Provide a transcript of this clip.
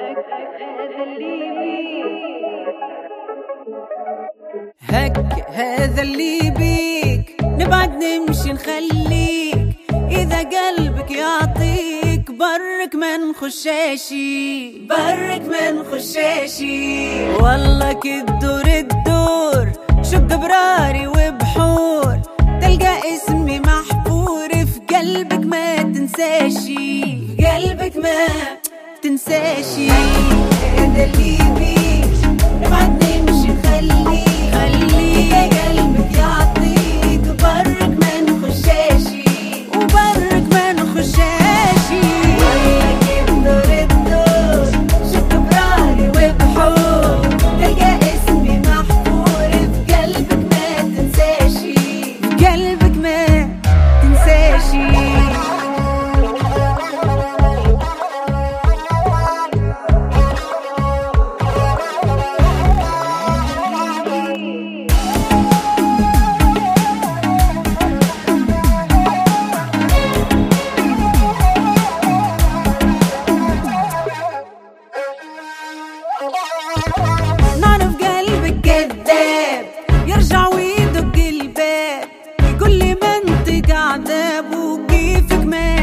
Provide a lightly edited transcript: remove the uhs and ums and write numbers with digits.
هك هذا اللي بيك، نبعد نمشي نخليك، إذا قلبك يعطيك برك من خشاشي، برك من خشاشي. والله كدور الدور شد براري وبحور، تلقى اسمي محفور في قلبك ما تنساشي، في قلبك ما تنساشي. هذا اللي بيك، نبعد نمشي نخليك، إذا قلبك يعطيك برك من خشاشي، وبرك من خشاشي. والله كدور الدور شد براري وبحور، تلقى اسمي محفور في قلبك ما تنساشي، في قلبك ما تنساشي. نعرف قلبك كذاب، يرجع ويدق الباب، يقول لي منطق عذاب وكيفك ما